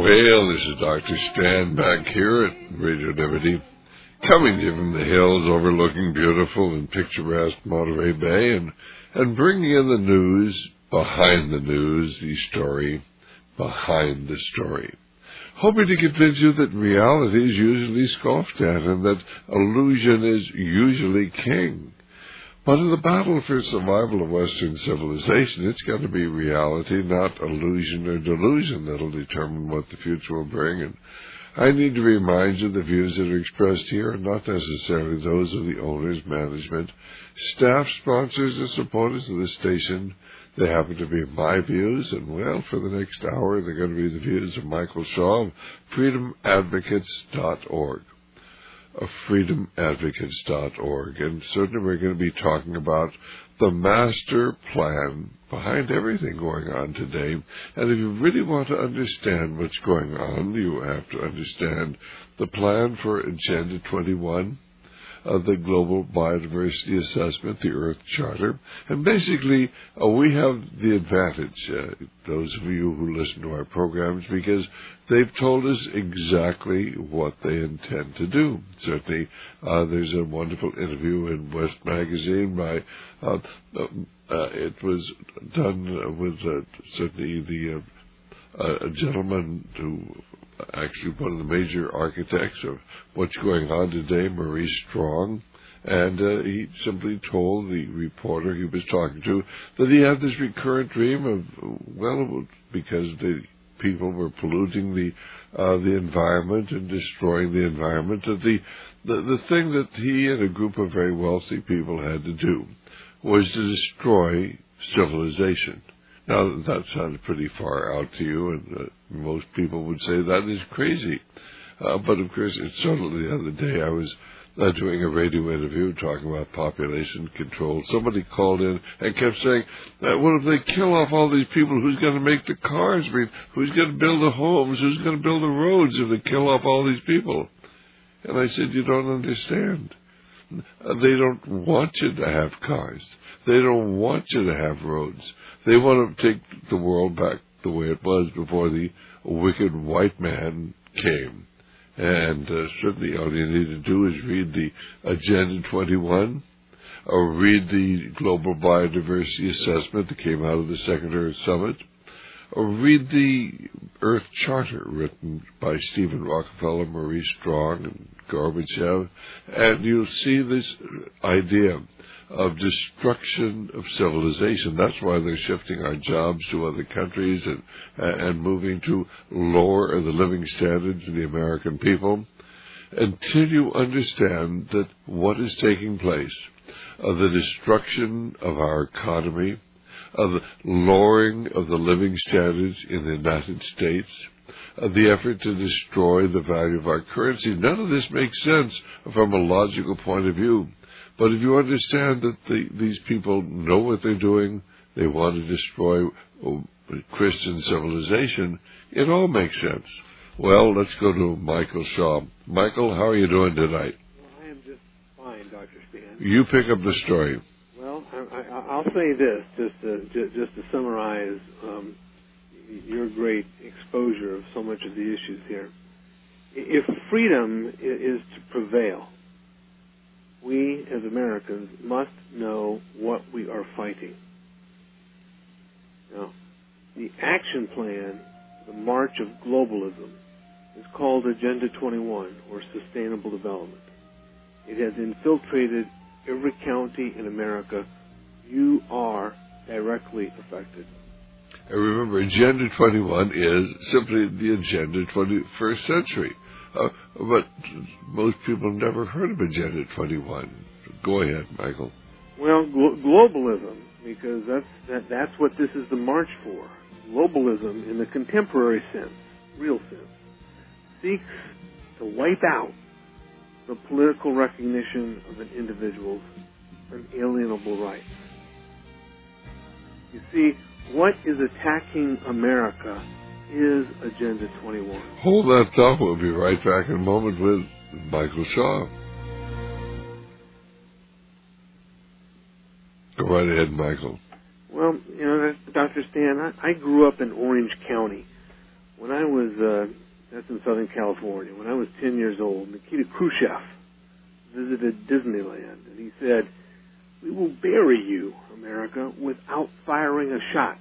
Well, this is Dr. Stan back here at Radio Liberty, coming to you from the hills overlooking beautiful and picturesque Monterey Bay and bringing in the news, behind the news, the story behind the story. Hoping to convince you that reality is usually scoffed at and that illusion is usually king. But in the battle for survival of Western civilization, it's got to be reality, not illusion or delusion, that'll determine what the future will bring. And I need to remind you the views that are expressed here are not necessarily those of the owners, management, staff, sponsors, or supporters of the station. They happen to be my views, and well, for the next hour, they're going to be the views of Michael Shaw of freedomadvocates.org. Of freedomadvocates.org. And certainly we're going to be talking about the master plan behind everything going on today. And if you really want to understand what's going on, you have to understand the plan for Agenda 21, the Global Biodiversity Assessment, the Earth Charter. And basically, we have the advantage, those of you who listen to our programs, because they've told us exactly what they intend to do. Certainly, there's a wonderful interview in West Magazine by, it was done with certainly a gentleman who actually one of the major architects of what's going on today, Maurice Strong, and he simply told the reporter he was talking to that he had this recurrent dream of, well, because the people were polluting the environment and destroying the environment, that the thing that he and a group of very wealthy people had to do was to destroy civilization. Now, that sounds pretty far out to you, and most people would say that is crazy. But, of course, it's certainly the other day I was doing a radio interview talking about population control. Somebody called in and kept saying, well, if they kill off all these people, who's going to make the cars? I mean, who's going to build the homes? Who's going to build the roads if they kill off all these people? And I said, you don't understand. They don't want you to have cars. They don't want you to have roads. They want to take the world back the way it was before the wicked white man came. And certainly all you need to do is read the Agenda 21, or read the Global Biodiversity Assessment that came out of the Second Earth Summit, or read the Earth Charter written by Stephen Rockefeller, Maurice Strong, and Gorbachev, and you'll see this idea of destruction of civilization. That's why they're shifting our jobs to other countries and moving to lower the living standards of the American people, until you understand that what is taking place, the destruction of our economy, of the lowering of the living standards in the United States, the effort to destroy the value of our currency. None of this makes sense from a logical point of view. But if you understand that these people know what they're doing, they want to destroy Christian civilization, it all makes sense. Well, let's go to Michael Shaw. Michael, how are you doing tonight? Well, I am just fine, Dr. Stan. You pick up the story. Well, I'll say this, just to summarize your great exposure of so much of the issues here. If freedom is to prevail, we as Americans must know what we are fighting. Now, the action plan, the march of globalism, is called Agenda 21, or Sustainable Development. It has infiltrated every county in America. You are directly affected. And remember, Agenda 21 is simply the Agenda 21st century. But most people have never heard of Agenda 21. Go ahead, Michael. Well, globalism, because that's what this is the march for. Globalism, in the contemporary sense, real sense, seeks to wipe out the political recognition of an individual's unalienable rights. You see, what is attacking America is Agenda 21. Hold that thought. We'll be right back in a moment with Michael Shaw. Go right ahead, Michael. Well, Dr. Stan, I grew up in Orange County, when I was, that's in Southern California, when I was 10 years old, Nikita Khrushchev visited Disneyland, and he said, "We will bury you, America, without firing a shot."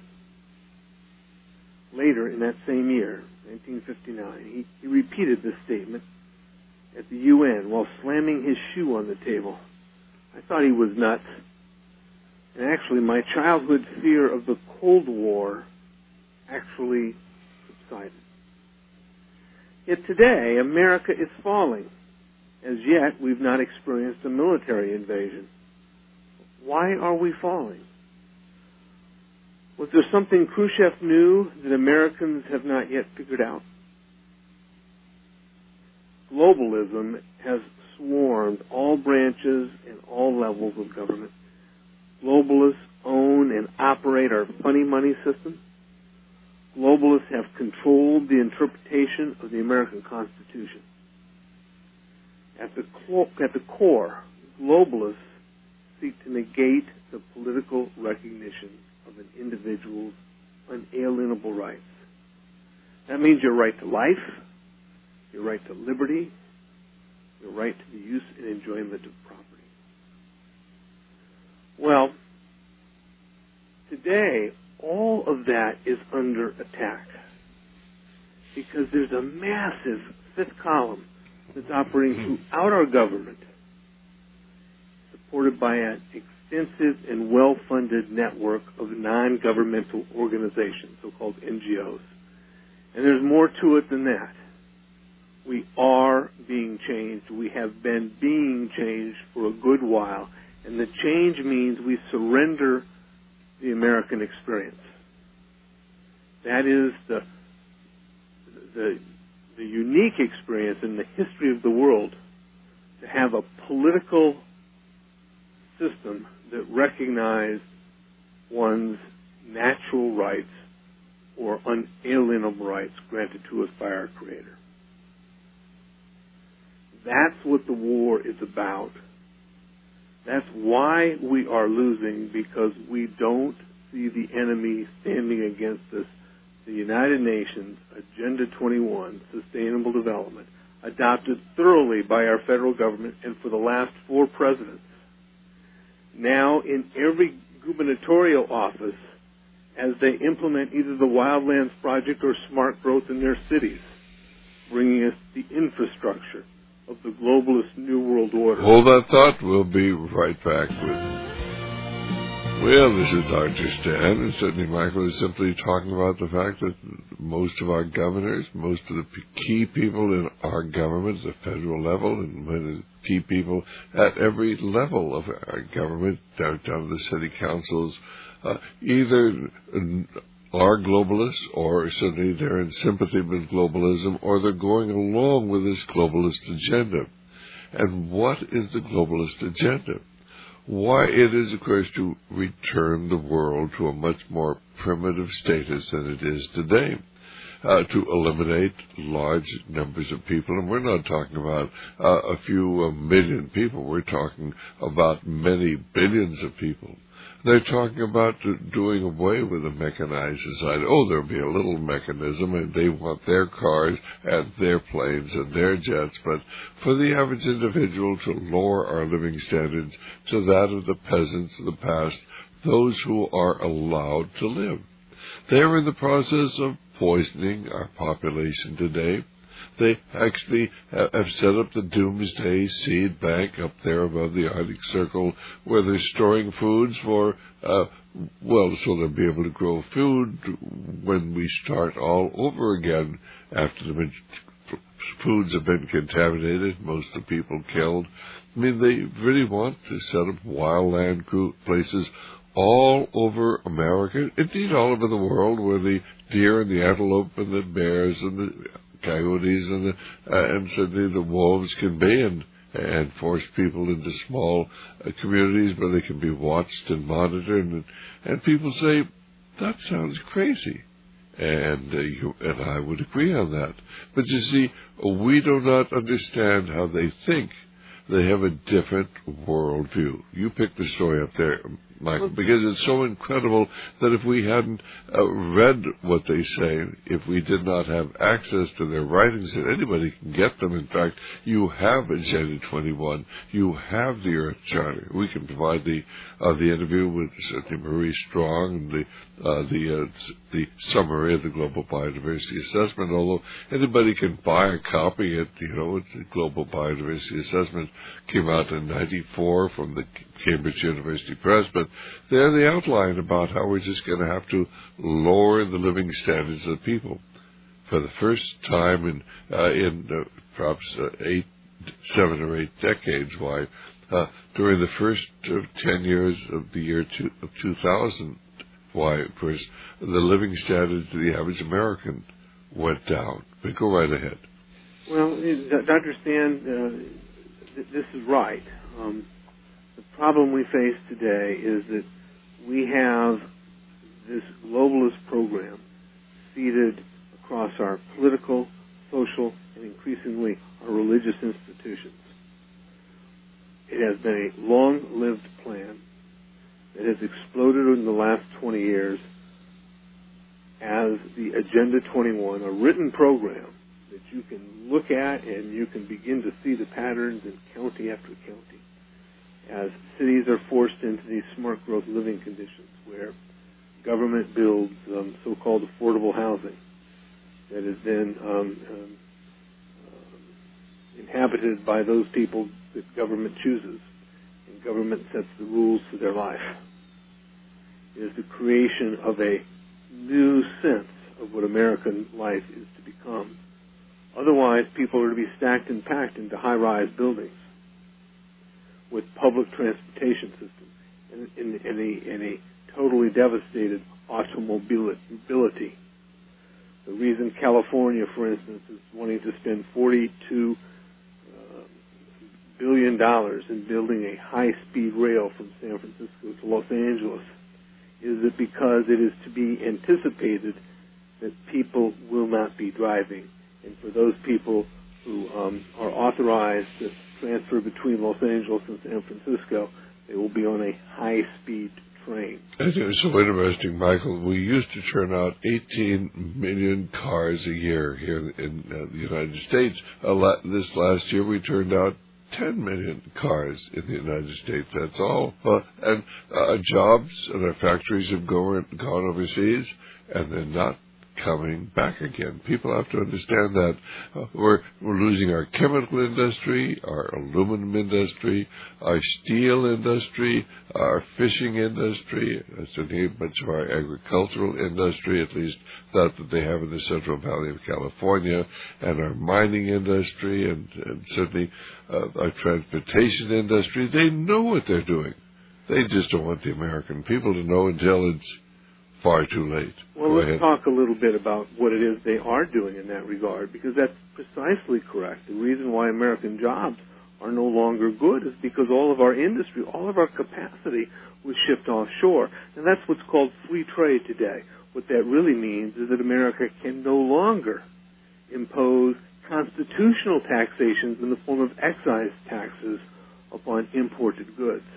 Later, in that same year, 1959, he repeated this statement at the UN while slamming his shoe on the table. I thought he was nuts. And actually, my childhood fear of the Cold War actually subsided. Yet today, America is falling. As yet, we've not experienced a military invasion. Why are we falling? Was there something Khrushchev knew that Americans have not yet figured out? Globalism has swarmed all branches and all levels of government. Globalists own and operate our funny money system. Globalists have controlled the interpretation of the American Constitution. At the core, globalists seek to negate the political recognition of an individual's unalienable rights. That means your right to life, your right to liberty, your right to the use and enjoyment of property. Well, today, all of that is under attack because there's a massive fifth column that's operating throughout our government, supported by an extensive and well-funded network of non-governmental organizations, so-called NGOs. And there's more to it than that. We are being changed. We have been being changed for a good while. And the change means we surrender the American experience. That is the unique experience in the history of the world to have a political system that recognized one's natural rights or unalienable rights granted to us by our Creator. That's what the war is about. That's why we are losing, because we don't see the enemy standing against us. The United Nations Agenda 21, Sustainable Development, adopted thoroughly by our federal government and for the last 4 presidents. Now, in every gubernatorial office, as they implement either the Wildlands Project or Smart Growth in their cities, bringing us the infrastructure of the globalist New World Order. Hold that thought. We'll be right back with... Well, this is Dr. Stan, and certainly Michael is simply talking about the fact that most of our governors, most of the key people in our government, the federal level, and many key people at every level of our government, down to the city councils, either are globalists, or certainly they're in sympathy with globalism, or they're going along with this globalist agenda. And what is the globalist agenda? Why, it is, of course, to return the world to a much more primitive status than it is today, to eliminate large numbers of people. And we're not talking about a few million people. We're talking about many billions of people. They're talking about doing away with the mechanized society. Oh, there'll be a little mechanism, and they want their cars and their planes and their jets. But for the average individual, to lower our living standards to that of the peasants of the past, those who are allowed to live. They're in the process of poisoning our population today. They actually have set up the doomsday seed bank up there above the Arctic Circle, where they're storing foods for, so they'll be able to grow food when we start all over again after the foods have been contaminated, most of the people killed. I mean, they really want to set up wildland places all over America, indeed all over the world, where the deer and the antelope and the bears and the coyotes and certainly the wolves can be, and force people into small communities where they can be watched and monitored. And people say, that sounds crazy. And I would agree on that. But you see, we do not understand how they think. They have a different worldview. You picked the story up there, Michael, because it's so incredible that if we hadn't read what they say, if we did not have access to their writings, that anybody can get them. In fact, you have Agenda 21, you have the Earth Charter. We can provide the interview with certainly Marie Strong and the summary of the Global Biodiversity Assessment. Although anybody can buy a copy, it's the Global Biodiversity Assessment came out in '94 from the Cambridge University Press, but there they outline about how we're just going to have to lower the living standards of people. For the first time in perhaps 7 or 8 decades, during the first 10 years of the year 2000, of course, the living standards of the average American went down. But go right ahead. Well, Dr. Stan, this is right. The problem we face today is that we have this globalist program seeded across our political, social, and increasingly our religious institutions. It has been a long-lived plan that has exploded in the last 20 years as the Agenda 21, a written program that you can look at and you can begin to see the patterns in county after county, as cities are forced into these smart growth living conditions where government builds so-called affordable housing that is then inhabited by those people that government chooses, and government sets the rules for their life. It is the creation of a new sense of what American life is to become. Otherwise, people are to be stacked and packed into high-rise buildings with public transportation systems and a totally devastated automobility. The reason California, for instance, is wanting to spend $42 billion in building a high-speed rail from San Francisco to Los Angeles is that because it is to be anticipated that people will not be driving. And for those people who are authorized to transfer between Los Angeles and San Francisco, they will be on a high-speed train. It is so interesting, Michael. We used to turn out 18 million cars a year here in the United States. This last year, we turned out 10 million cars in the United States. That's all. And jobs and our factories have gone overseas, and they're not coming back again. People have to understand that we're losing our chemical industry, our aluminum industry, our steel industry, our fishing industry, certainly much of our agricultural industry, at least that they have in the Central Valley of California, and our mining industry, and certainly our transportation industry. They know what they're doing. They just don't want the American people to know until it's far too late. Well, let's talk a little bit about what it is they are doing in that regard, because that's precisely correct. The reason why American jobs are no longer good is because all of our industry, all of our capacity was shipped offshore. And that's what's called free trade today. What that really means is that America can no longer impose constitutional taxations in the form of excise taxes upon imported goods.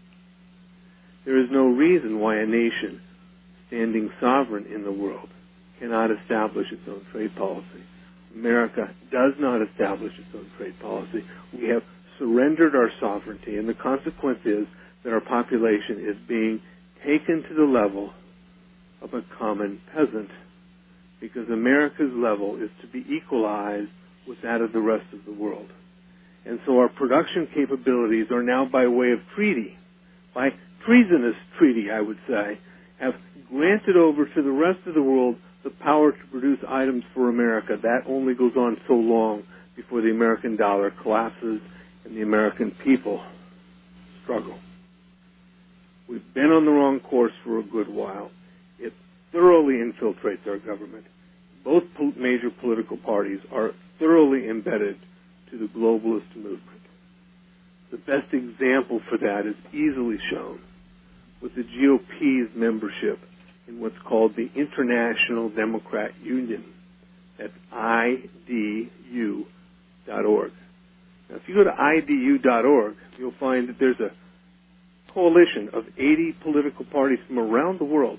There is no reason why a nation standing sovereign in the world cannot establish its own trade policy. America does not establish its own trade policy. We have surrendered our sovereignty, and the consequence is that our population is being taken to the level of a common peasant, because America's level is to be equalized with that of the rest of the world. And so our production capabilities are now by way of treaty, by treasonous treaty, I would say, have granted over to the rest of the world the power to produce items for America. That only goes on so long before the American dollar collapses and the American people struggle. We've been on the wrong course for a good while. It thoroughly infiltrates our government. Both major political parties are thoroughly embedded to the globalist movement. The best example for that is easily shown with the GOP's membership in what's called the International Democrat Union. That's IDU.org. Now, if you go to IDU.org, you'll find that there's a coalition of 80 political parties from around the world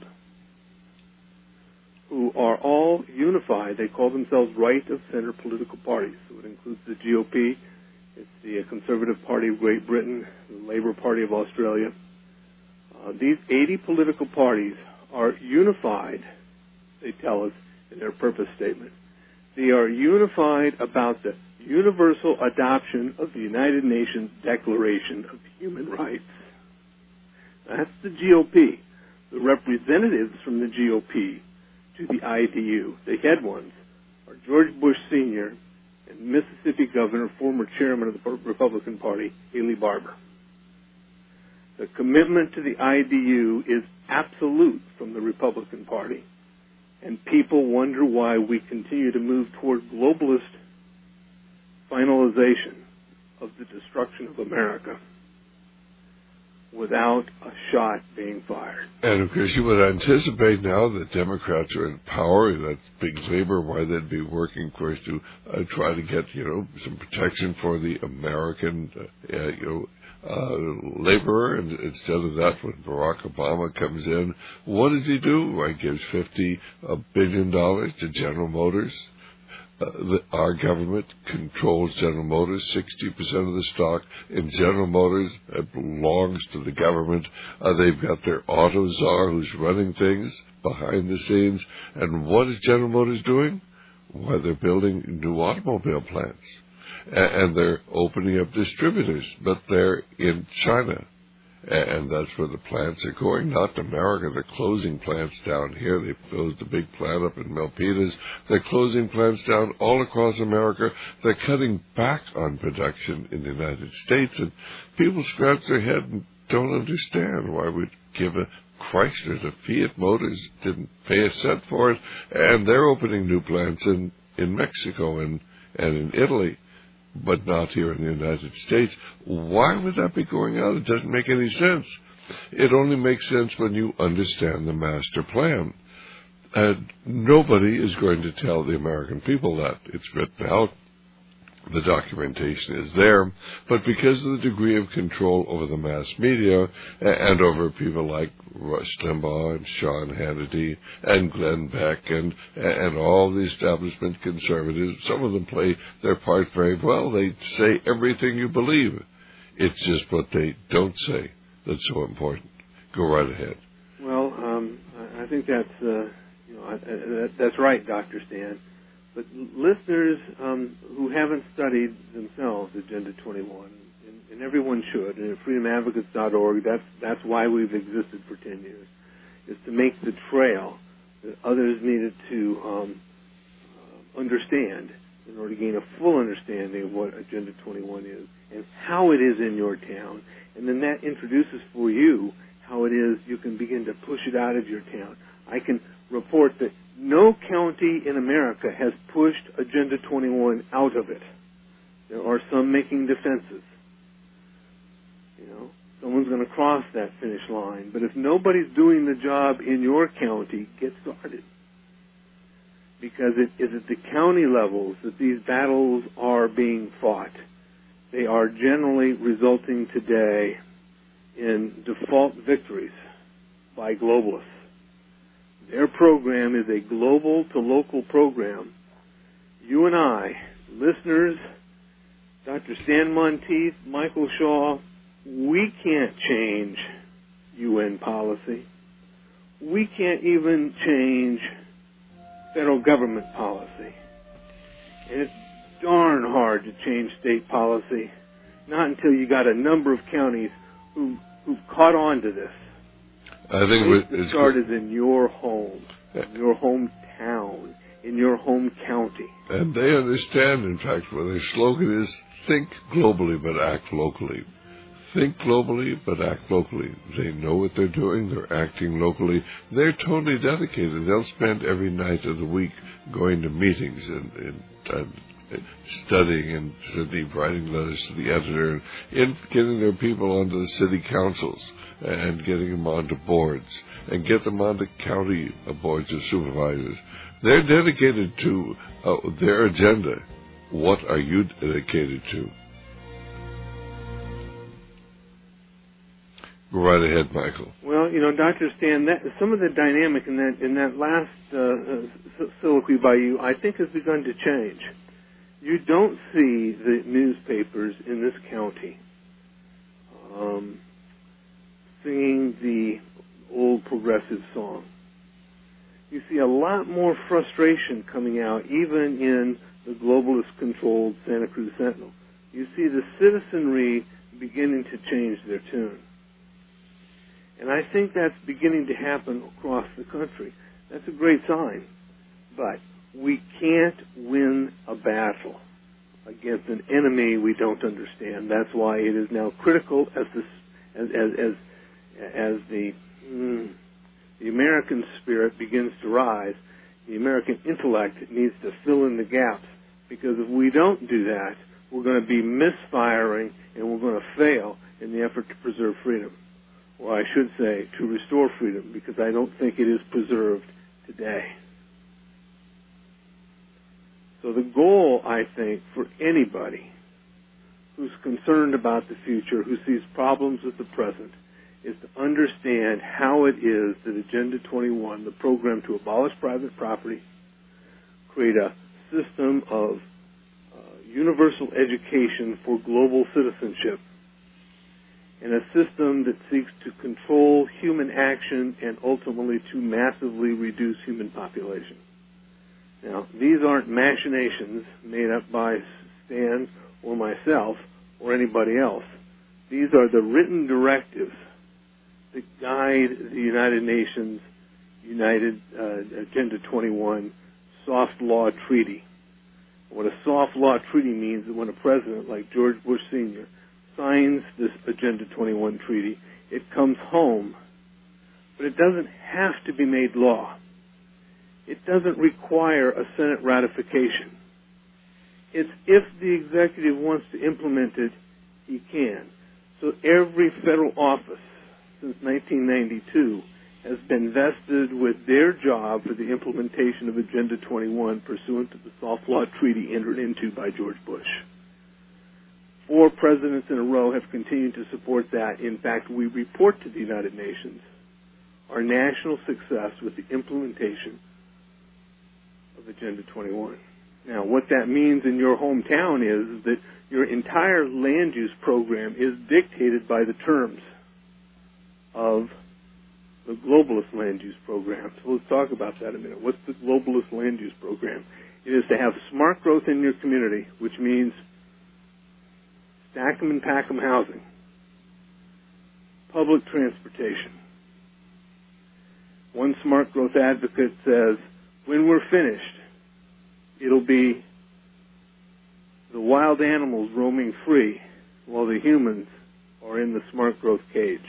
who are all unified. They call themselves right-of-center political parties. So it includes the GOP, it's the Conservative Party of Great Britain, the Labour Party of Australia. These 80 political parties are unified, they tell us in their purpose statement. They are unified about the universal adoption of the United Nations Declaration of Human Rights. That's the GOP. The representatives from the GOP to the IDU, the head ones, are George Bush Sr. and Mississippi Governor, former chairman of the Republican Party, Haley Barbour. The commitment to the IDU is absolute from the Republican Party, and people wonder why we continue to move toward globalist finalization of the destruction of America without a shot being fired. And of course, you would anticipate now that Democrats are in power, that's big labor, why they'd be working, of course, to try to get, some protection for the American, laborer. And instead of that, when Barack Obama comes in, what does he do? Well, he gives $50 billion to General Motors. Our government controls General Motors. 60% of the stock in General Motors belongs to the government. They've got their auto czar who's running things behind the scenes. And what is General Motors doing? Well, they're building new automobile plants. And they're opening up distributors, but they're in China. And that's where the plants are going, not to America. They're closing plants down here. They closed a big plant up in Milpitas. They're closing plants down all across America. They're cutting back on production in the United States. And people scratch their head and don't understand why we'd give a Chrysler to Fiat Motors, didn't pay a cent for it. And they're opening new plants in Mexico and in Italy, but not here in the United States. Why would that be going on? It doesn't make any sense. It only makes sense when you understand the master plan. And nobody is going to tell the American people that. It's written out. The documentation is there. But because of the degree of control over the mass media and over people like Rush Limbaugh and Sean Hannity and Glenn Beck and all the establishment conservatives, some of them play their part very well. They say everything you believe. It's just what they don't say that's so important. Go right ahead. Well, I think that's right, Dr. Stan. But listeners who haven't studied themselves Agenda 21, and everyone should, and at freedomadvocates.org, that's why we've existed for 10 years, is to make the trail that others needed to understand in order to gain a full understanding of what Agenda 21 is and how it is in your town. And then that introduces for you how it is you can begin to push it out of your town. I can report that no county in America has pushed Agenda 21 out of it. There are some making defenses. Someone's going to cross that finish line. But if nobody's doing the job in your county, get started. Because it is at the county levels that these battles are being fought. They are generally resulting today in default victories by globalists. Their program is a global to local program. You and I, listeners, Dr. Stan Monteith, Michael Shaw, we can't change UN policy. We can't even change federal government policy. And it's darn hard to change state policy, not until you got a number of counties who've caught on to this. I think it started in your home, in your hometown, in your home county. And they understand, in fact, what their slogan is, think globally but act locally. Think globally but act locally. They know what they're doing. They're acting locally. They're totally dedicated. They'll spend every night of the week going to meetings and studying and writing letters to the editor and getting their people onto the city councils and getting them onto boards and get them onto county boards of supervisors. They're dedicated to their agenda. What are you dedicated to? Go right ahead, Michael. Well, Dr. Stan, some of the dynamic in that last soliloquy by you, I think, has begun to change. You don't see the newspapers in this county singing the old progressive song. You see a lot more frustration coming out, even in the globalist-controlled Santa Cruz Sentinel. You see the citizenry beginning to change their tune. And I think that's beginning to happen across the country. That's a great sign. But we can't win a battle against an enemy we don't understand. That's why it is now critical as the American spirit begins to rise, the American intellect needs to fill in the gaps. Because if we don't do that, we're going to be misfiring and we're going to fail in the effort to preserve freedom. Or I should say, to restore freedom, because I don't think it is preserved today. So the goal, I think, for anybody who's concerned about the future, who sees problems with the present, is to understand how it is that Agenda 21, the program to abolish private property, create a system of universal education for global citizenship, and a system that seeks to control human action and ultimately to massively reduce human population. Now, these aren't machinations made up by Stan or myself or anybody else. These are the written directives that guide the United Nations Agenda 21 soft law treaty. What a soft law treaty means is when a president like George Bush Sr. signs this Agenda 21 treaty, it comes home, but it doesn't have to be made law. It doesn't require a Senate ratification. It's if the executive wants to implement it, he can. So every federal office since 1992 has been vested with their job for the implementation of Agenda 21 pursuant to the soft law treaty entered into by George Bush. 4 presidents in a row have continued to support that. In fact, we report to the United Nations our national success with the implementation of Agenda 21. Now, what that means in your hometown is that your entire land use program is dictated by the terms of the globalist land use program. So let's talk about that a minute. What's the globalist land use program? It is to have smart growth in your community, which means stack 'em and pack 'em housing, public transportation. One smart growth advocate says, when we're finished, it'll be the wild animals roaming free while the humans are in the smart growth cage.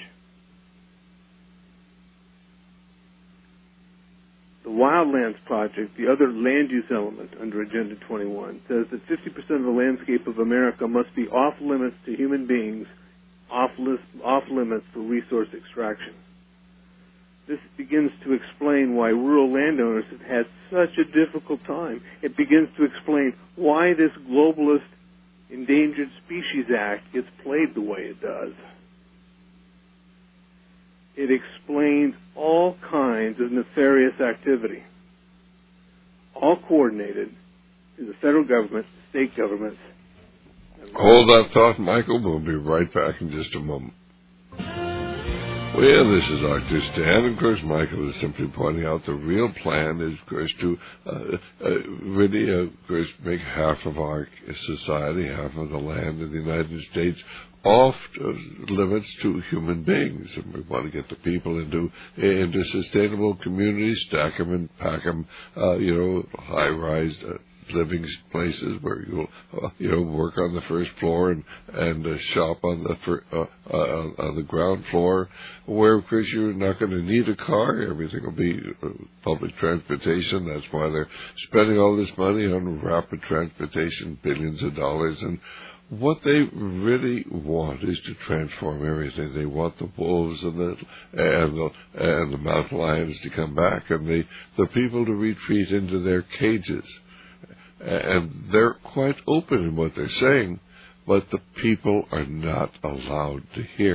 The Wildlands Project, the other land use element under Agenda 21, says that 50% of the landscape of America must be off limits to human beings, off limits for resource extraction. This begins to explain why rural landowners have had such a difficult time. It begins to explain why this globalist Endangered Species Act gets played the way it does. It explains all kinds of nefarious activity, all coordinated through the federal government, state governments. Hold that thought, Michael. We'll be right back in just a moment. Well, this is Dr. Stan. Of course, Michael is simply pointing out the real plan is, of course, to really, of course, make half of our society, half of the land in the United States, off limits to human beings. And we want to get the people into sustainable communities, stack them and pack them, high-rise living places where you'll work on the first floor and shop on the ground floor, where of course you're not going to need a car. Everything will be public transportation. That's why they're spending all this money on rapid transportation, billions of dollars. And what they really want is to transform everything. They want the wolves and the mountain lions to come back, and the people to retreat into their cages. And they're quite open in what they're saying, but the people are not allowed to hear.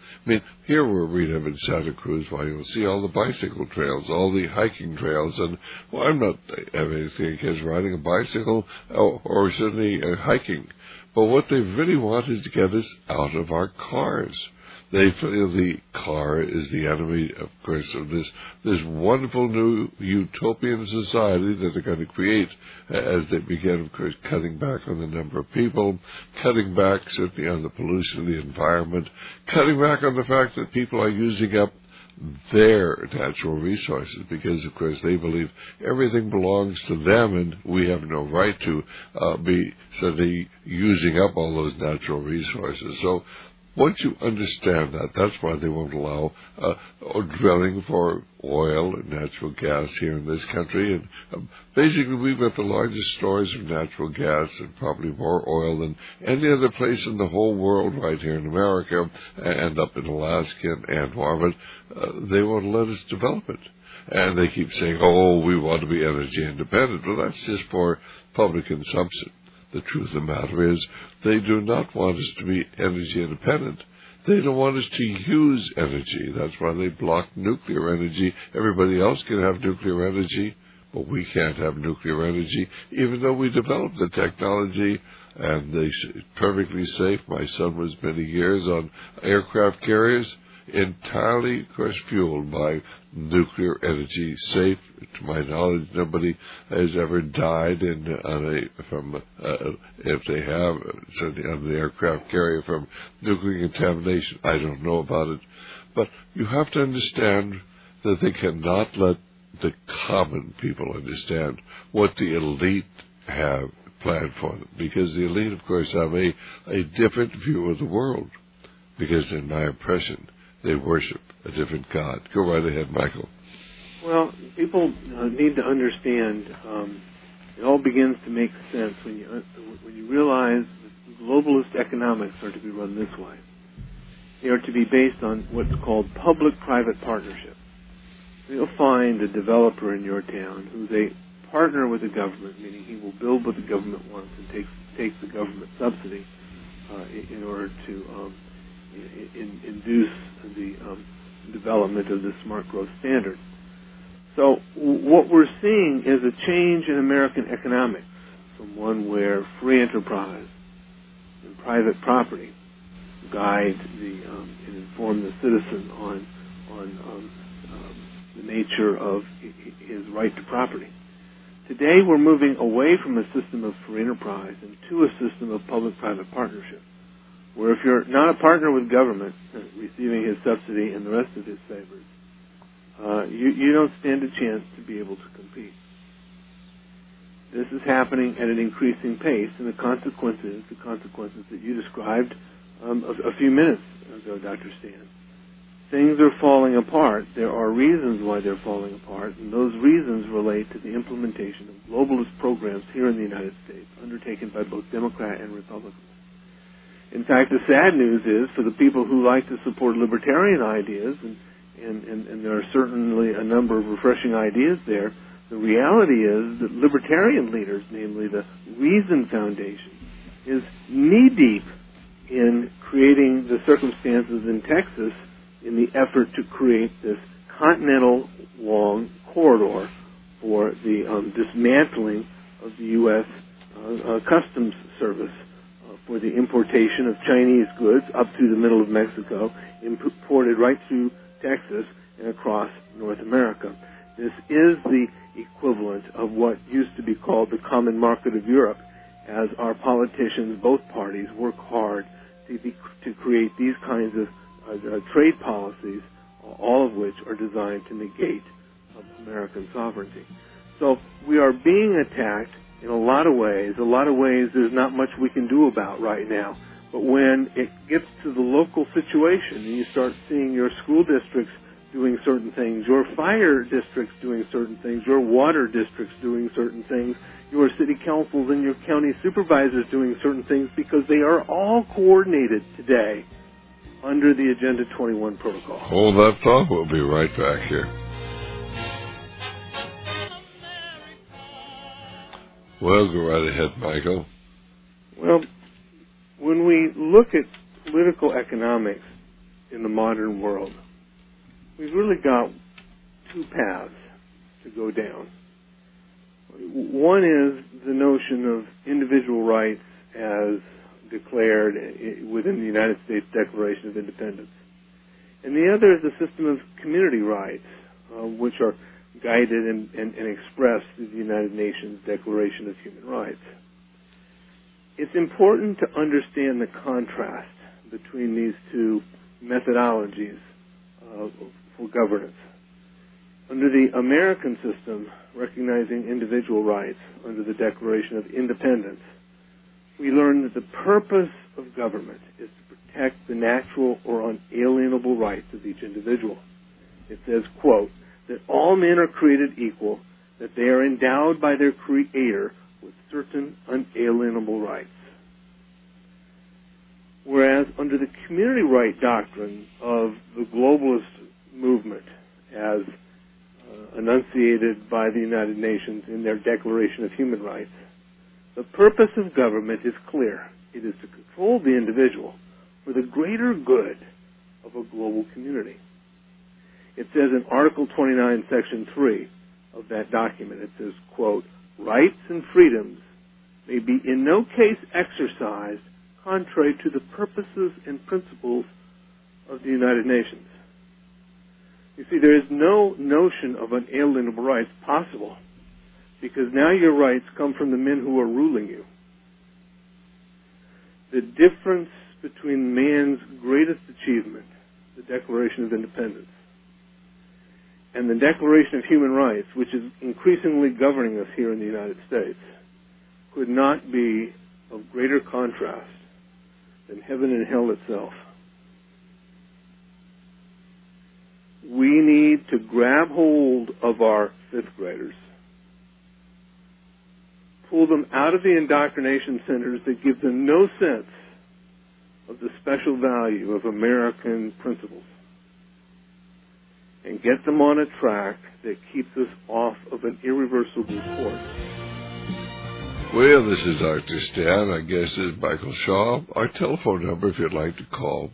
I mean, here where we live in Santa Cruz, well, you'll see all the bicycle trails, all the hiking trails, and well, I'm not having anything against riding a bicycle or certainly hiking, but what they really want is to get us out of our cars. They feel the car is the enemy, of course, of this wonderful new utopian society that they're going to create as they begin, of course, cutting back on the number of people, cutting back certainly on the pollution of the environment, cutting back on the fact that people are using up their natural resources because, of course, they believe everything belongs to them and we have no right to be certainly using up all those natural resources. So once you understand that, that's why they won't allow drilling for oil and natural gas here in this country. And basically, we've got the largest stores of natural gas and probably more oil than any other place in the whole world right here in America and up in Alaska and Anwar, but they won't let us develop it. And they keep saying, oh, we want to be energy independent. Well, that's just for public consumption. The truth of the matter is they do not want us to be energy independent. They don't want us to use energy. That's why they block nuclear energy. Everybody else can have nuclear energy, but we can't have nuclear energy, even though we developed the technology and it's perfectly safe. My son was many years on aircraft carriers, entirely, of course, fueled by nuclear energy, safe. To my knowledge, nobody has ever died if they have, certainly on the aircraft carrier, from nuclear contamination. I don't know about it. But you have to understand that they cannot let the common people understand what the elite have planned for them. Because the elite, of course, have a different view of the world. Because in my impression, they worship a different God. Go right ahead, Michael. Well, people need to understand. It all begins to make sense when you realize that globalist economics are to be run this way. They are to be based on what's called public-private partnership. So you'll find a developer in your town who's a partner with the government, meaning he will build what the government wants and take the government subsidy in order to induce the development of the smart growth standard. So what we're seeing is a change in American economics from one where free enterprise and private property guide and inform the citizen on the nature of his right to property. Today we're moving away from a system of free enterprise and to a system of public-private partnership, where if you're not a partner with government receiving his subsidy and the rest of his favors, you don't stand a chance to be able to compete. This is happening at an increasing pace, and the consequences that you described a few minutes ago, Dr. Stan. Things are falling apart. There are reasons why they're falling apart, and those reasons relate to the implementation of globalist programs here in the United States, undertaken by both Democrat and Republicans. In fact, the sad news is for the people who like to support libertarian ideas, and there are certainly a number of refreshing ideas there, the reality is that libertarian leaders, namely the Reason Foundation, is knee-deep in creating the circumstances in Texas in the effort to create this continental long corridor for the dismantling of the U.S. Customs Service for the importation of Chinese goods up through the middle of Mexico, imported right through Texas and across North America. This is the equivalent of what used to be called the common market of Europe, as our politicians, both parties, work hard to create these kinds of trade policies, all of which are designed to negate American sovereignty. So we are being attacked in a lot of ways there's not much we can do about right now. But when it gets to the local situation and you start seeing your school districts doing certain things, your fire districts doing certain things, your water districts doing certain things, your city councils and your county supervisors doing certain things, because they are all coordinated today under the Agenda 21 protocol. Hold that thought. We'll be right back here. Well, go right ahead, Michael. Well, when we look at political economics, in the modern world, we've really got two paths to go down. One is the notion of individual rights as declared within the United States Declaration of Independence. And the other is the system of community rights, which are guided and expressed through the United Nations Declaration of Human Rights. It's important to understand the contrast between these two methodologies for governance. Under the American system, recognizing individual rights under the Declaration of Independence, we learn that the purpose of government is to protect the natural or unalienable rights of each individual. It says, quote, that all men are created equal, that they are endowed by their Creator with certain unalienable rights. Whereas under the community right doctrine of the globalist movement, as enunciated by the United Nations in their Declaration of Human Rights, the purpose of government is clear. It is to control the individual for the greater good of a global community. It says in Article 29, Section 3 of that document, it says, quote, rights and freedoms may be in no case exercised contrary to the purposes and principles of the United Nations. You see, there is no notion of unalienable rights possible because now your rights come from the men who are ruling you. The difference between man's greatest achievement, the Declaration of Independence, and the Declaration of Human Rights, which is increasingly governing us here in the United States, could not be of greater contrast than heaven and hell itself. We need to grab hold of our fifth graders, pull them out of the indoctrination centers that give them no sense of the special value of American principles, and get them on a track that keeps us off of an irreversible course. Well, this is Dr. Stan. Our guest is Michael Shaw. Our telephone number, if you'd like to call,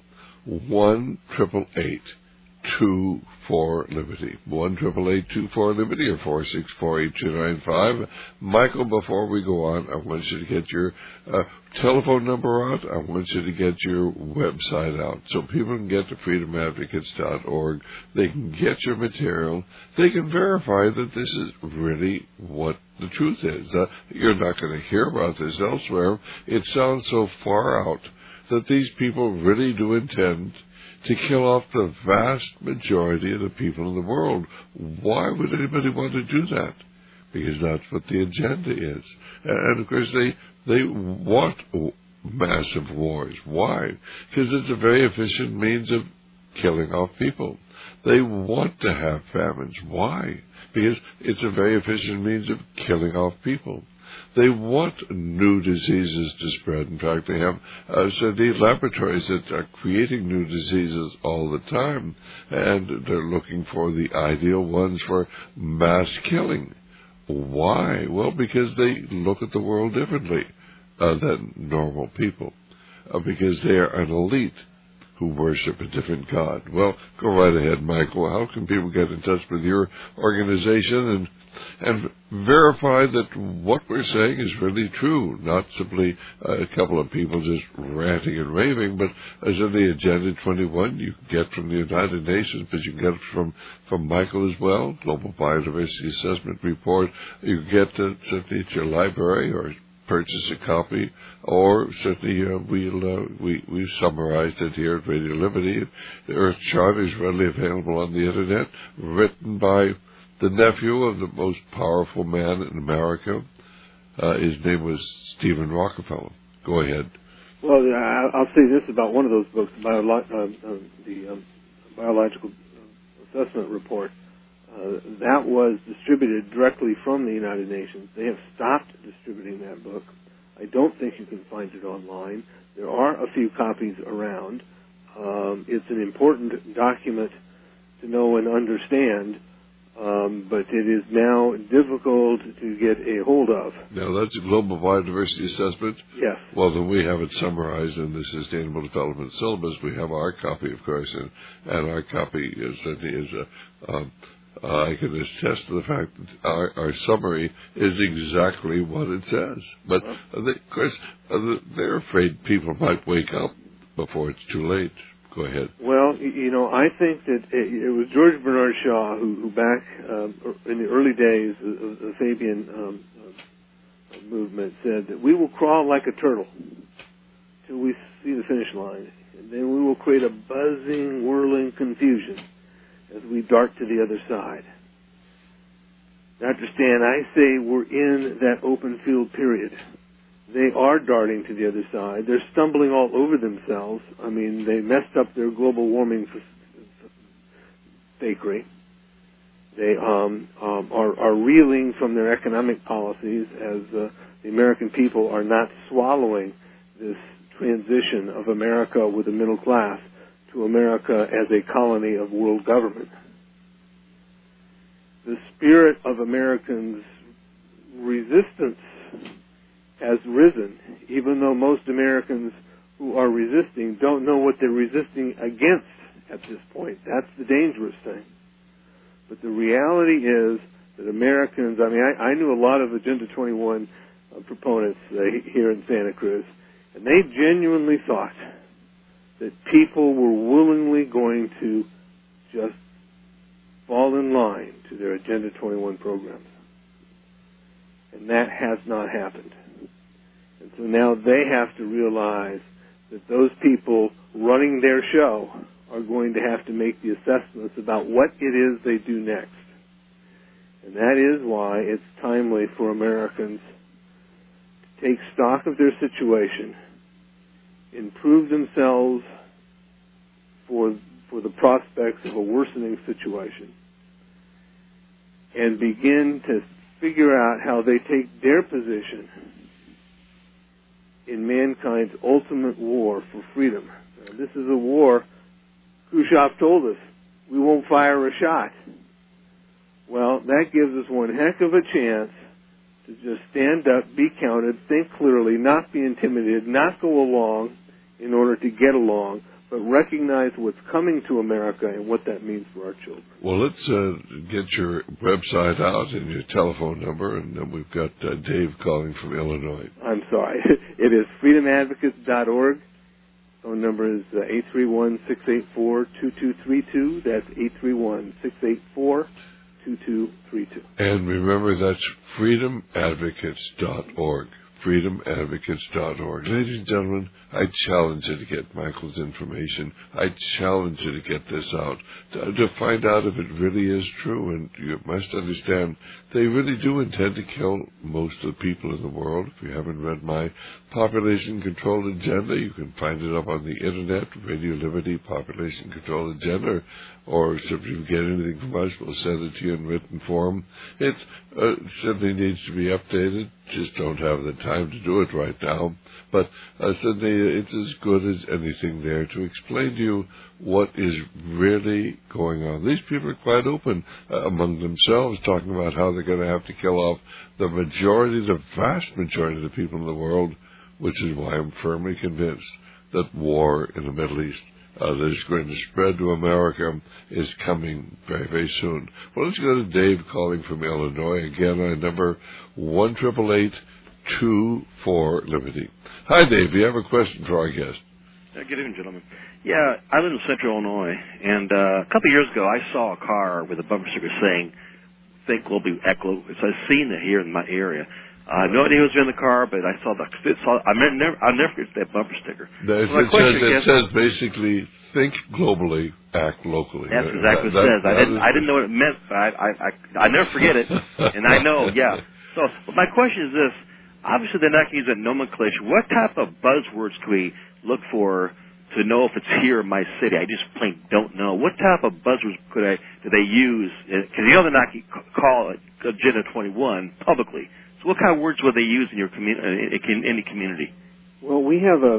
1-888-24-LIBERTY. 1-888-24-LIBERTY or 464-8295. Michael, before we go on, I want you to get your telephone number out. I want you to get your website out so people can get to freedomadvocates.org. They can get your material. They can verify that this is really what the truth is. You're not going to hear about this elsewhere. It sounds so far out that these people really do intend to kill off the vast majority of the people in the world. Why would anybody want to do that? Because that's what the agenda is. And of course, they want massive wars. Why? Because it's a very efficient means of killing off people. They want to have famines. Why? Because it's a very efficient means of killing off people. They want new diseases to spread. In fact, they have certain laboratories that are creating new diseases all the time, and they're looking for the ideal ones for mass killing. Why? Well, because they look at the world differently than normal people, because they are an elite who worship a different God. Well, go right ahead, Michael. How can people get in touch with your organization and verify that what we're saying is really true, not simply a couple of people just ranting and raving, but as in the Agenda 21 you can get from the United Nations, but you can get it from Michael as well, Global Biodiversity Assessment Report. You can get it certainly at your library or purchase a copy, or certainly we've summarized it here at Radio Liberty. The Earth Chart is readily available on the Internet, written by the nephew of the most powerful man in America. His name was Stephen Rockefeller. Go ahead. Well, I'll say this about one of those books, the Biological Assessment Report. That was distributed directly from the United Nations. They have stopped distributing that book. I don't think you can find it online. There are a few copies around. It's an important document to know and understand but it is now difficult to get a hold of. Now, that's a global biodiversity assessment? Yes. Well, then we have it summarized in the Sustainable Development Syllabus. We have our copy, of course, and our copy I can attest to the fact that our summary is exactly what it says. But, of course, they're afraid people might wake up before it's too late. Go ahead. Well, I think that it was George Bernard Shaw who back in the early days of the Fabian movement said that we will crawl like a turtle till we see the finish line, and then we will create a buzzing, whirling confusion as we dart to the other side. Dr. Stan, I say we're in that open field period. They are darting to the other side. They're stumbling all over themselves. I mean, they messed up their global warming fakery. They are reeling from their economic policies as the American people are not swallowing this transition of America with a middle class to America as a colony of world government. The spirit of Americans' resistance has risen, even though most Americans who are resisting don't know what they're resisting against at this point. That's the dangerous thing. But the reality is that Americans, I knew a lot of Agenda 21 proponents here in Santa Cruz, and they genuinely thought that people were willingly going to just fall in line to their Agenda 21 programs. And that has not happened. And so now they have to realize that those people running their show are going to have to make the assessments about what it is they do next. And that is why it's timely for Americans to take stock of their situation, improve themselves for the prospects of a worsening situation, and begin to figure out how they take their position in mankind's ultimate war for freedom. Now, this is a war, Khrushchev told us, we won't fire a shot. Well, that gives us one heck of a chance to just stand up, be counted, think clearly, not be intimidated, not go along in order to get along, but recognize what's coming to America and what that means for our children. Well, let's get your website out and your telephone number, and then we've got Dave calling from Illinois. I'm sorry. It is freedomadvocates.org. Phone number is 831-684-2232. That's 831-684-2232. And remember, that's freedomadvocates.org. freedomadvocates.org. Ladies and gentlemen, I challenge you to get Michael's information. I challenge you to get this out, to find out if it really is true. And you must understand, they really do intend to kill most of the people in the world. If you haven't read my Population Control Agenda, you can find it up on the Internet, Radio Liberty Population Control Agenda, or simply if you get anything from us, we'll send it to you in written form. It simply needs to be updated. Just don't have the time to do it right now. But certainly it's as good as anything there to explain to you what is really going on. These people are quite open among themselves, talking about how they're going to have to kill off the vast majority of the people in the world, which is why I'm firmly convinced that war in the Middle East that is going to spread to America is coming very, very soon. Well, let's go to Dave calling from Illinois. Again, our number 1-888-24-LIBERTY. Hi, Dave. You have a question for our guest. Good evening, gentlemen. Yeah, I live in Central Illinois, and a couple of years ago, I saw a car with a bumper sticker saying, "Think we'll be echo." So I've seen it here in my area. I had no idea who was in the car, but I saw I'll never forget that bumper sticker. It says basically, think globally, act locally. That's exactly what it says. I didn't know what it meant, but I never forget it, and I know, yeah. So my question is this. Obviously, they're not going to use that nomenclature. What type of buzzwords can we look for to know if it's here in my city? I just plain don't know. What type of buzzwords do they use? Because they're not going to call it Agenda 21 publicly. So what kind of words will they use in your in any community? Well, we have a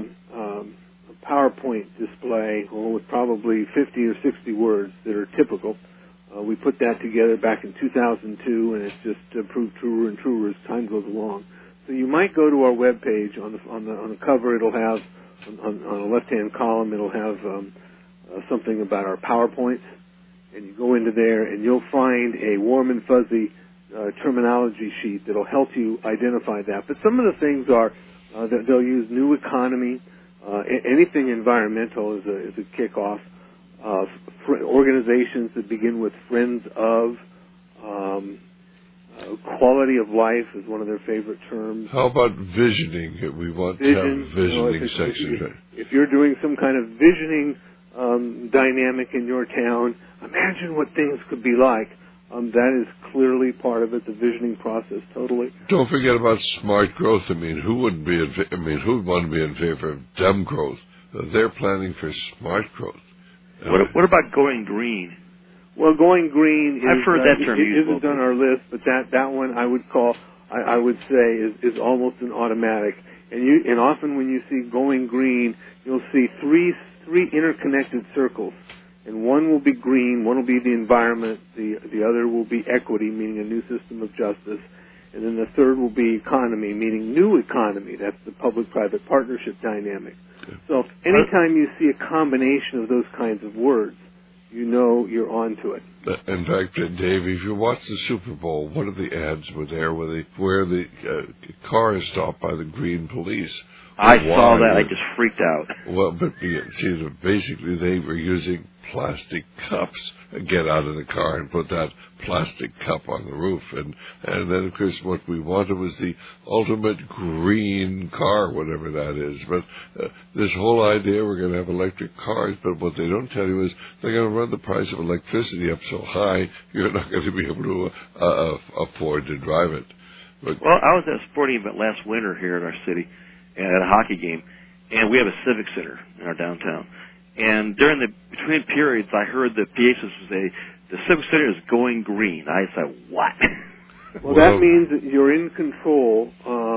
PowerPoint display with probably 50 or 60 words that are typical. We put that together back in 2002, and it's just proved truer and truer as time goes along. So you might go to our webpage. On the cover, it'll have on the left-hand column, it'll have something about our PowerPoints, and you go into there, and you'll find a warm and fuzzy terminology sheet that'll help you identify that. But some of the things are that they'll use new economy, anything environmental is a kickoff. Organizations that begin with friends of, quality of life is one of their favorite terms. How about visioning? We want to have a visioning section. If you're doing some kind of visioning dynamic in your town, imagine what things could be like. That is clearly part of it, the visioning process, totally. Don't forget about smart growth. Who would want to be in favor of dumb growth? They're planning for smart growth. What about going green? Well, going green I've heard that term used. Isn't on our list, but that one I would say is almost an automatic. And often when you see going green, you'll see three interconnected circles. And one will be green, one will be the environment, the other will be equity, meaning a new system of justice, and then the third will be economy, meaning new economy. That's the public-private partnership dynamic. So anytime you see a combination of those kinds of words, you know you're onto it. In fact, Dave, if you watch the Super Bowl, one of the ads were there where the car is stopped by the green police. I saw that. I just freaked out. Well, but see, basically they were using plastic cups to get out of the car and put that plastic cup on the roof. And then, of course, what we wanted was the ultimate green car, whatever that is. But this whole idea we're going to have electric cars, but what they don't tell you is they're going to run the price of electricity up so high, you're not going to be able to afford to drive it. But, well, I was at a sporting event last winter here in our city, at a hockey game, and we have a civic center in our downtown. And during the between periods, I heard the PA system say, the civic center is going green. I said, what? Well, that means that you're in control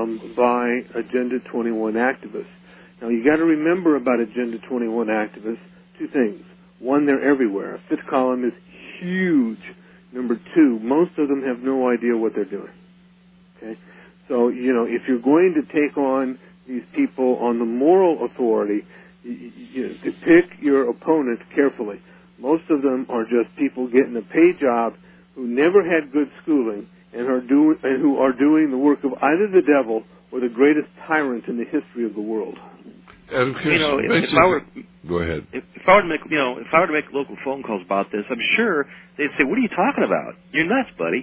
by Agenda 21 activists. Now, you got to remember about Agenda 21 activists, two things. One, they're everywhere. A fifth column is huge. Number two, most of them have no idea what they're doing. Okay? So, if you're going to take on these people on the moral authority, you pick your opponent carefully. Most of them are just people getting a paid job who never had good schooling and who are doing the work of either the devil or the greatest tyrant in the history of the world. And if I were go ahead. If I were to make local phone calls about this, I'm sure they'd say, "What are you talking about? You're nuts, buddy."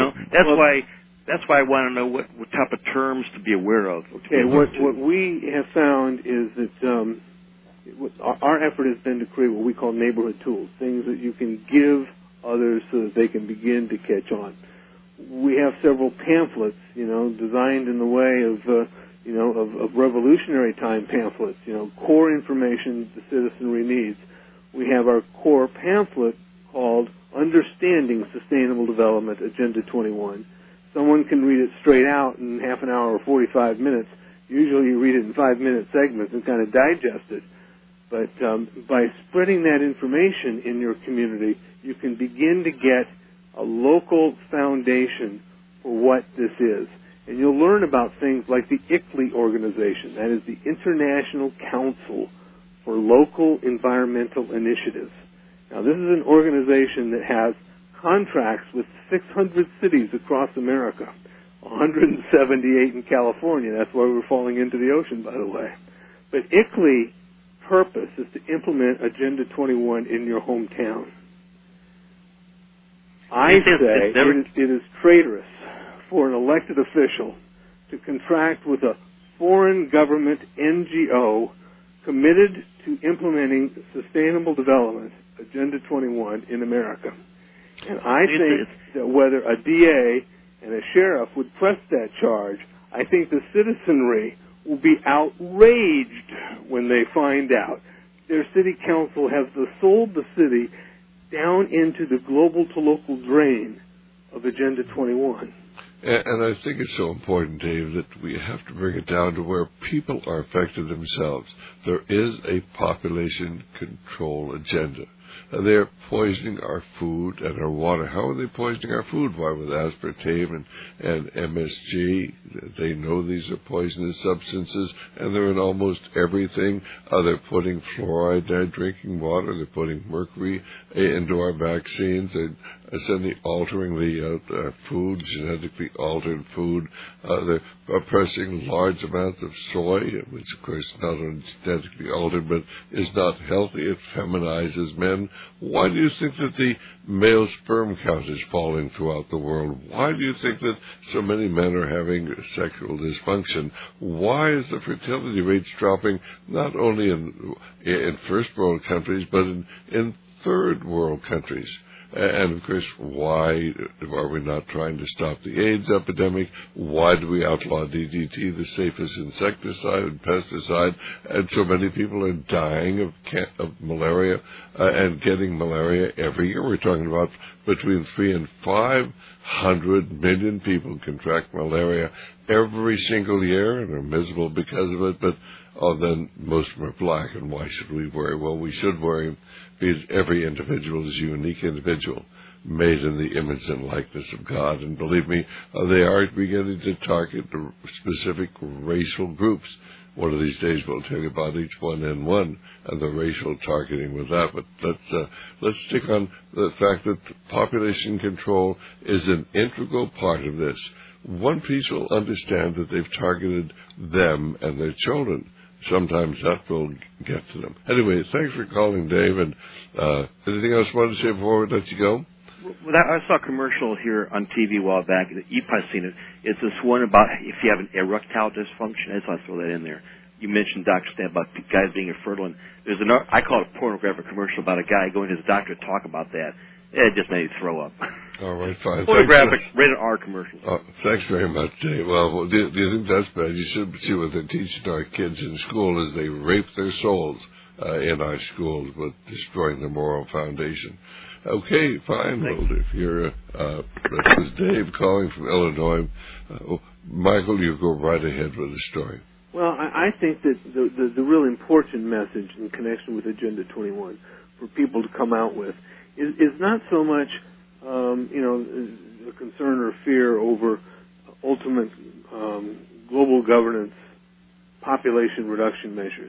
That's why I want to know what type of terms to be aware of. Okay, what we have found is that our effort has been to create what we call neighborhood tools, things that you can give others so that they can begin to catch on. We have several pamphlets, designed in the way of revolutionary time pamphlets, core information the citizenry needs. We have our core pamphlet called Understanding Sustainable Development, Agenda 21. Someone can read it straight out in half an hour or 45 minutes. Usually you read it in 5-minute segments and kind of digest it. But by spreading that information in your community, you can begin to get a local foundation for what this is. And you'll learn about things like the ICLEI organization. That is the International Council for Local Environmental Initiatives. Now, this is an organization that has contracts with 600 cities across America, 178 in California. That's why we're falling into the ocean, by the way. But ICLEI purpose is to implement Agenda 21 in your hometown. I say it is traitorous for an elected official to contract with a foreign government NGO committed to implementing sustainable development, Agenda 21, in America. And I think that whether a DA and a sheriff would press that charge, I think the citizenry will be outraged when they find out their city council has sold the city down into the global to local drain of Agenda 21. And I think it's so important, Dave, that we have to bring it down to where people are affected themselves. There is a population control agenda. They're poisoning our food and our water. How are they poisoning our food? Why, with aspartame and MSG. They know these are poisonous substances, and they're in almost everything. They're putting fluoride in our drinking water. They're putting mercury into our vaccines. They're altering the food, genetically altered food. They're oppressing large amounts of soy, which, of course, not only genetically altered, but is not healthy. It feminizes men. Why do you think that the male sperm count is falling throughout the world? Why do you think that so many men are having sexual dysfunction? Why is the fertility rates dropping not only in first world countries, but in third world countries? And, of course, why are we not trying to stop the AIDS epidemic? Why do we outlaw DDT, the safest insecticide and pesticide? And so many people are dying of malaria and getting malaria every year. We're talking about between 300 and 500 million people contract malaria every single year and are miserable because of it. But then most of them are black, and why should we worry? Well, we should worry because every individual is a unique individual, made in the image and likeness of God. And believe me, they are beginning to target specific racial groups. One of these days we'll tell you about H1N1 and the racial targeting with that. But let's stick on the fact that population control is an integral part of this. One piece will understand that they've targeted them and their children. Sometimes that will get to them. Anyway, thanks for calling, Dave. And anything else you wanted to say before we let you go? Well, I saw a commercial here on TV a while back. You've probably seen it. It's this one about if you have an erectile dysfunction. I just want to throw that in there. You mentioned, Dr. Stan, about guys being infertile. And there's I call it a pornographic commercial about a guy going to his doctor to talk about that. It just made me throw up. All right, fine. Pornographic, rated R commercials. Thanks very much, Dave. Well, do you think that's bad? You should see what they're teaching our kids in school as they rape their souls in our schools, but destroying the moral foundation. Okay, fine. Well, if you're, this is Dave calling from Illinois. Michael, you go right ahead with the story. Well, I think that the real important message in connection with Agenda 21 for people to come out with is not so much, a concern or fear over ultimate global governance, population reduction measures.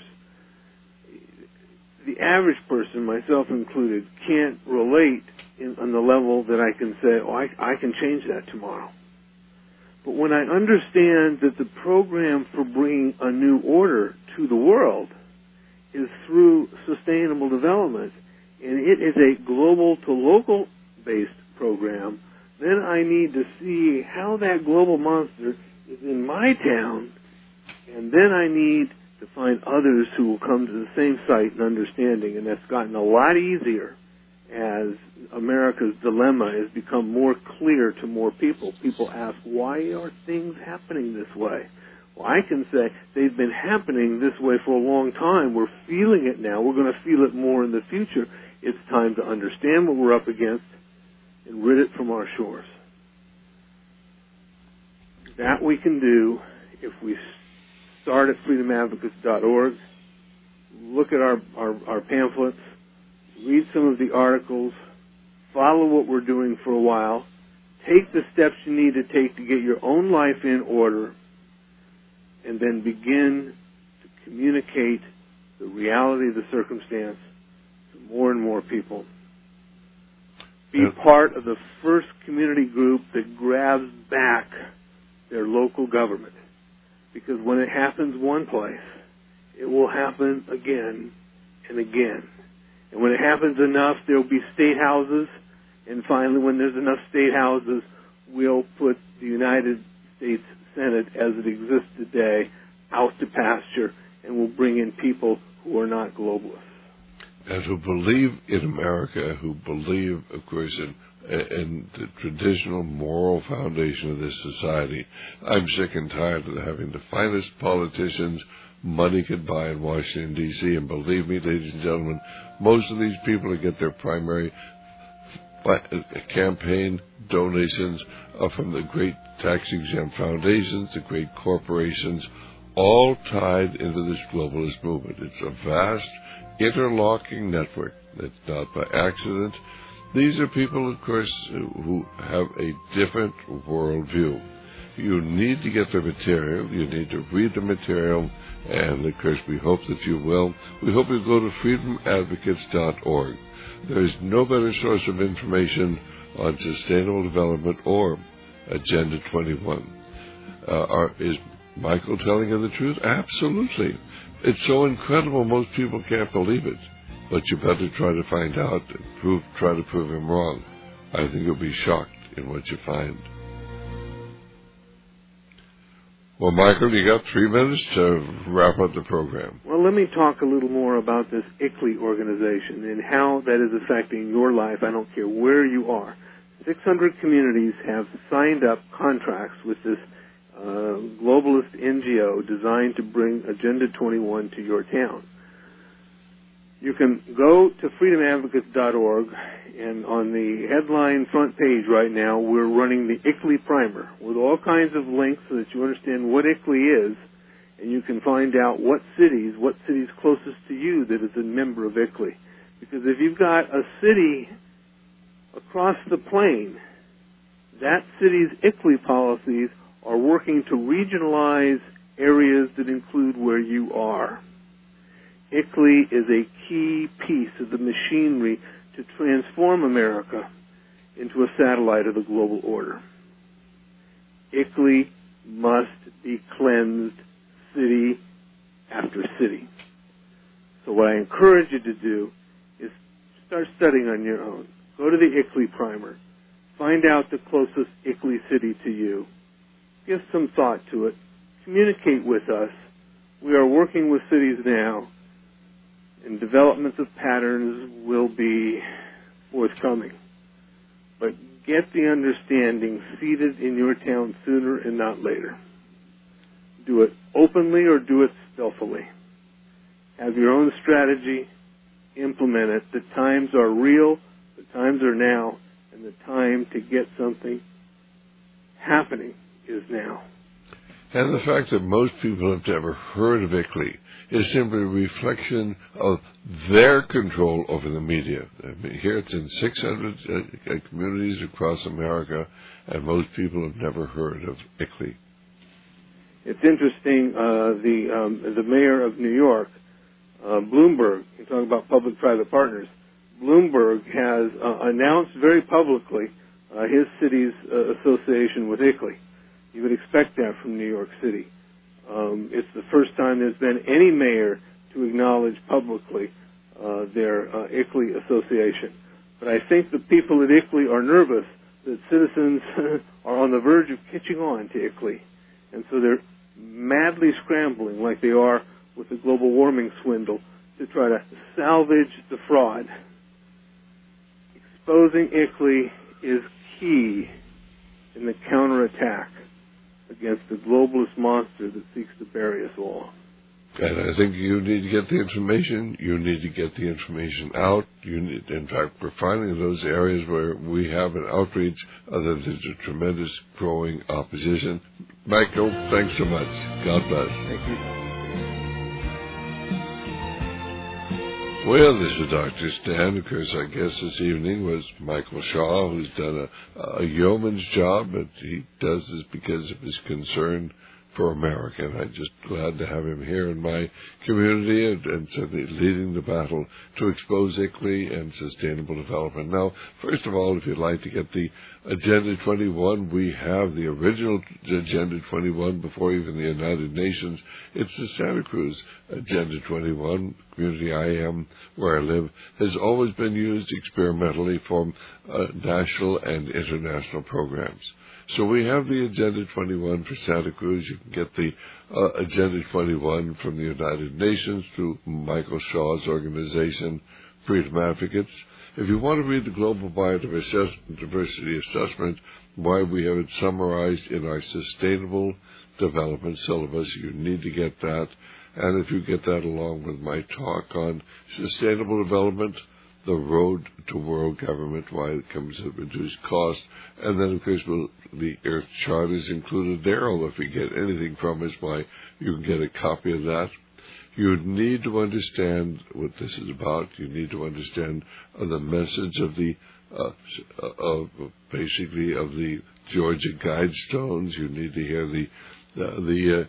The average person, myself included, can't relate on the level that I can say, I can change that tomorrow. But when I understand that the program for bringing a new order to the world is through sustainable development, and it is a global to local based program, then I need to see how that global monster is in my town, and then I need to find others who will come to the same site and understanding, and that's gotten a lot easier as America's dilemma has become more clear to more people. People ask, why are things happening this way? Well, I can say they've been happening this way for a long time. We're feeling it now. We're going to feel it more in the future. It's time to understand what we're up against and rid it from our shores. That we can do if we start at freedomadvocates.org, look at our pamphlets, read some of the articles, follow what we're doing for a while, take the steps you need to take to get your own life in order, and then begin to communicate the reality of the circumstance to more and more people. Be part of the first community group that grabs back their local government. Because when it happens one place, it will happen again and again. And when it happens enough, there will be state houses. And finally, when there's enough state houses, we'll put the United States Senate as it exists today out to pasture, and we'll bring in people who are not globalists. And who believe in America, who believe, of course, in the traditional moral foundation of this society. I'm sick and tired of having the finest politicians money could buy in Washington, D.C., and believe me, ladies and gentlemen, most of these people who get their primary campaign donations are from the great tax-exempt foundations, the great corporations, all tied into this globalist movement. It's a vast interlocking network. It's not by accident. These are people, of course, who have a different worldview. You need to get the material. You need to read the material. And, of course, we hope that you will. We hope you'll go to freedomadvocates.org. There is no better source of information on sustainable development or Agenda 21. Is Michael telling you the truth? Absolutely. It's so incredible most people can't believe it. But you better try to find out and try to prove him wrong. I think you'll be shocked in what you find. Well, Michael, you got 3 minutes to wrap up the program. Well, let me talk a little more about this ICLEI organization and how that is affecting your life. I don't care where you are. 600 communities have signed up contracts with this globalist NGO designed to bring Agenda 21 to your town. You can go to freedomadvocates.org, and on the headline front page right now, we're running the ICLEI primer with all kinds of links so that you understand what ICLEI is, and you can find out what cities closest to you that is a member of ICLEI. Because if you've got a city across the plain, that city's ICLEI policies are working to regionalize areas that include where you are. ICLEI is a key piece of the machinery to transform America into a satellite of the global order. ICLEI must be cleansed city after city. So what I encourage you to do is start studying on your own. Go to the ICLEI primer. Find out the closest ICLEI city to you. Give some thought to it. Communicate with us. We are working with cities now, and developments of patterns will be forthcoming. But get the understanding seated in your town sooner and not later. Do it openly or do it stealthily. Have your own strategy. Implement it. The times are real. The times are now. And the time to get something happening is now. And the fact that most people have never heard of ICLEI is simply a reflection of their control over the media. I mean, here it's in 600 communities across America, and most people have never heard of ICLEI. It's interesting, the mayor of New York, Bloomberg, you talk about public-private partners, Bloomberg has announced very publicly his city's association with ICLEI. You would expect that from New York City. It's the first time there's been any mayor to acknowledge publicly their ICLEI association. But I think the people at ICLEI are nervous that citizens are on the verge of catching on to ICLEI. And so they're madly scrambling, like they are with the global warming swindle, to try to salvage the fraud. Exposing ICLEI is key in the counterattack against the globalist monster that seeks to bury us all. And I think you need to get the information. You need to get the information out. In fact, we're finding those areas where we have an outreach, there's a tremendous growing opposition. Michael, thanks so much. God bless. Thank you. Well, this is Dr. Stan. Of course, our guest this evening was Michael Shaw, who's done a yeoman's job, but he does this because of his concern for America. And I'm just glad to have him here in my community and certainly leading the battle to expose ICLEI and sustainable development. Now, first of all, if you'd like to get the Agenda 21, we have the original Agenda 21 before even the United Nations. It's the Santa Cruz Agenda 21. Community I am, where I live, has always been used experimentally for national and international programs. So we have the Agenda 21 for Santa Cruz. You can get the Agenda 21 from the United Nations through Michael Shaw's organization, Freedom Advocates. If you want to read the Global Biodiversity Assessment, why we have it summarized in our Sustainable Development Syllabus, you need to get that. And if you get that along with my talk on sustainable development, the road to world government, why it comes at reduced cost, and then, of course, the Earth Chart is included there, although if you get anything from us, why you can get a copy of that. You need to understand what this is about. You need to understand the message of the basically of the Georgia Guidestones. You need to hear the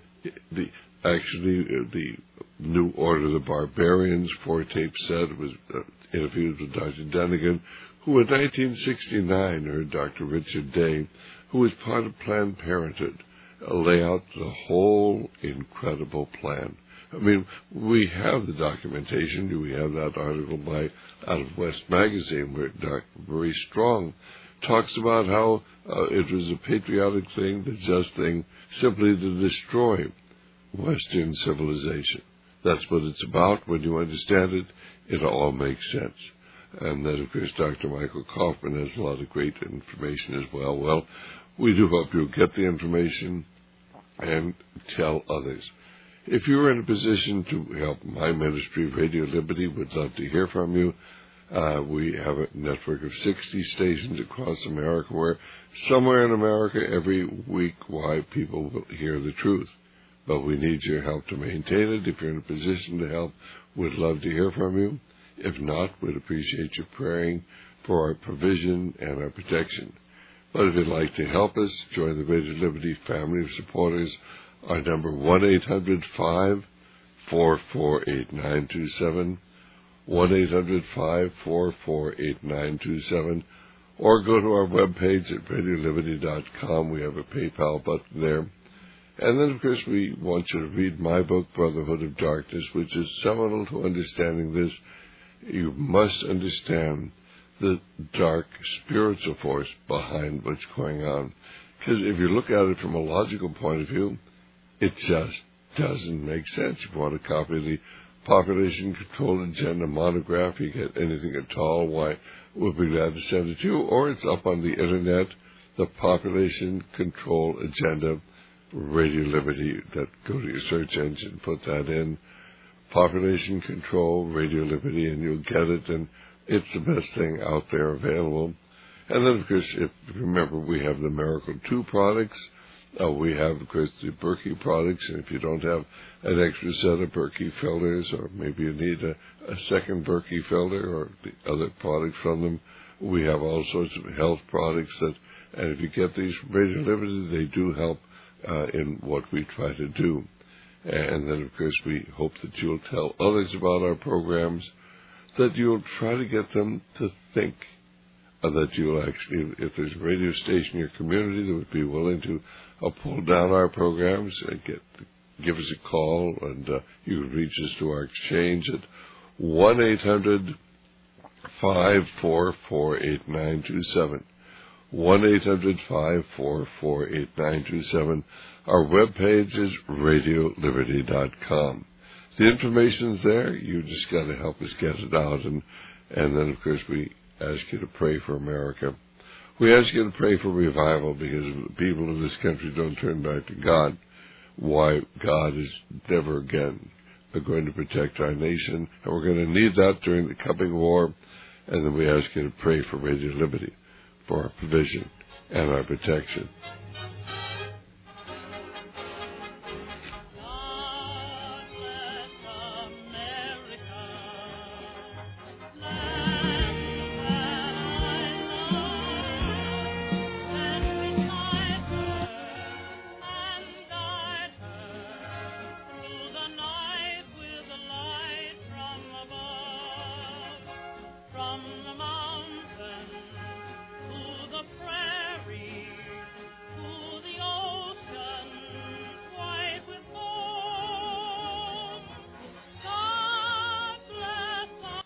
New Order of the Barbarians 4-tape set. It was interviewed with Dr. Dunnigan, who in 1969 heard Dr. Richard Day, who was part of Planned Parenthood, lay out the whole incredible plan. I mean, we have the documentation. We have that article out of West Magazine where Dr. Very Strong talks about how it was a patriotic thing, the just thing, simply to destroy Western civilization. That's what it's about. When you understand it, it all makes sense. And then, of course, Dr. Michael Kaufman has a lot of great information as well. Well, we do hope you'll get the information and tell others. If you're in a position to help my ministry, Radio Liberty, we'd love to hear from you. We have a network of 60 stations across America where somewhere in America every week people will hear the truth. But we need your help to maintain it. If you're in a position to help, we'd love to hear from you. If not, we'd appreciate you praying for our provision and our protection. But if you'd like to help us, join the Radio Liberty family of supporters. Our number 1-800-544-8927, 1-800-544-8927, or go to our webpage at radioliberty.com. We have a PayPal button there. And then, of course, we want you to read my book, Brotherhood of Darkness, which is seminal to understanding this. You must understand the dark spiritual force behind what's going on. Because if you look at it from a logical point of view, it just doesn't make sense. If you want a copy of the Population Control Agenda monograph, you get anything at all, why, we'll be glad to send it to you. Or it's up on the Internet, the Population Control Agenda, Radio Liberty. That go to your search engine, put that in, Population Control, Radio Liberty, and you'll get it, and it's the best thing out there available. And then, of course, if you remember, we have the Miracle 2 products. We have, of course, the Berkey products, and if you don't have an extra set of Berkey filters, or maybe you need a second Berkey filter or the other products from them, we have all sorts of health products and if you get these from Radio Liberty, they do help in what we try to do. And then, of course, we hope that you'll tell others about our programs, that you'll try to get them to think, that you'll actually, if there's a radio station in your community that would be willing to pull down our programs, and give us a call, and you can reach us to our exchange at 1-800-544-8927. 1-800-544-8927. Our webpage is radioliberty.com. The information's there. You just got to help us get it out. And then, of course, we ask you to pray for America. We ask you to pray for revival, because if the people of this country don't turn back to God, why, God is never again going to protect our nation. And we're going to need that during the coming war. And then we ask you to pray for Radio Liberty, for our provision and our protection.